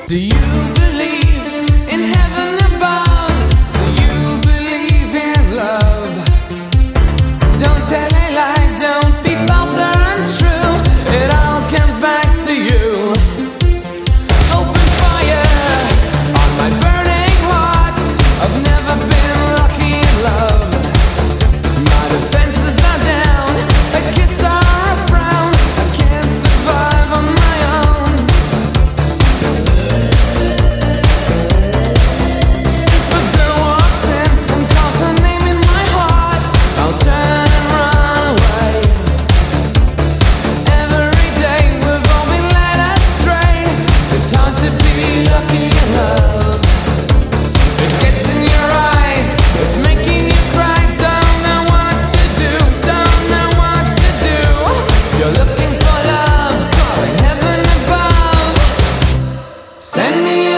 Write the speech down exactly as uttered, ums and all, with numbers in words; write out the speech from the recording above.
Do you believe in heaven above? Do you believe in love? Don't tell a lie, don't be false or untrue. It all comes back to you. Open fire on my burning heart. I've never been lucky in love. My defenses are down, a kiss or a frown. I can't survive on my own. If a girl walks in and calls her name in my heart, I'll turn and run away. Every day we've all been led astray. It's hard to be lucky in love. It gets in your eyes, it's making you cry. Don't know what to do, don't know what to do. You're looking for love, calling heaven above. Send me